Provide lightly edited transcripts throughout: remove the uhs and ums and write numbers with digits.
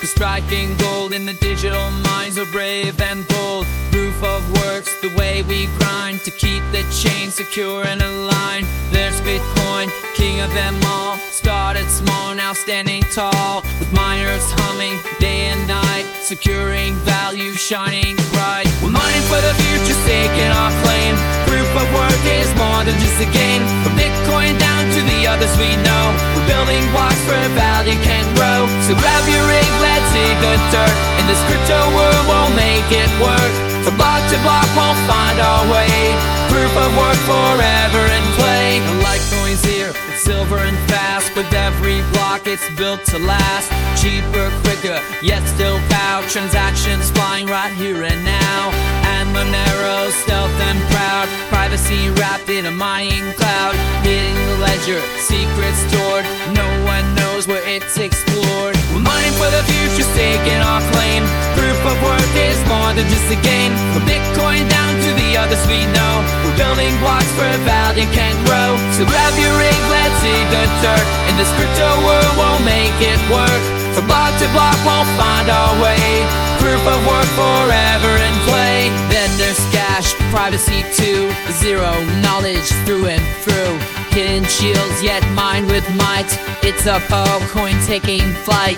The striking gold in the digital minds are brave and bold. Proof of works, the way we grind to keep the chain secure and aligned. There's Bitcoin, king of them all. Started small, now standing tall, with miners humming day and night, securing value, shining bright. We're mining for the future, staking our claim. Proof of work is more than just a game. From Bitcoin down to the others we know, we're building blocks where value can grow. So grab your rig, let's dig the dirt. In this crypto world, we'll make it work. From block to block, we'll find our way. Proof of work forever in play. The Litecoin's here, it's silver and fast. With every block, it's built to last. Cheaper, quicker, yet still proud. Transactions flying right here and now. And Monero, stealth and proud. Privacy wrapped in a mining cloud. Hitting the ledger, secrets stored. No one knows where it's explored. We're mining for the future, staking our claim. Proof of work is more than just a game. From Bitcoin down to the others we know, we're building blocks where value can grow. So grab your rig, let's dig the dirt. In this crypto world, we'll make it work. From block to block, we'll find our way. Proof of work forever in play. Then there's cash, privacy too. Zero knowledge through and through. Hidden shields, yet mined with might. It's a coin taking flight.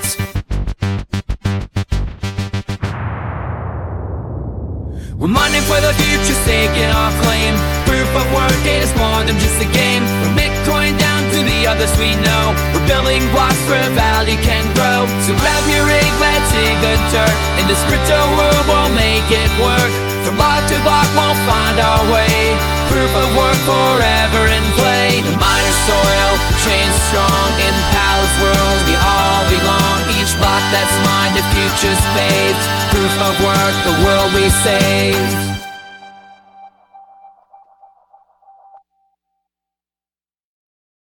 We're mining for the future, staking our claim. Proof of work is more than just a game. From Bitcoin down to the others we know, we're building blocks where value can grow. So grab your rig, let's dig the dirt. In this crypto world, we'll make it work. From block to block, we'll find our way. Proof of work forever in play. The miner soil, chain strong. In Palace world, we all belong. Each block that's mined, the future's paved. Proof of work, the world we save.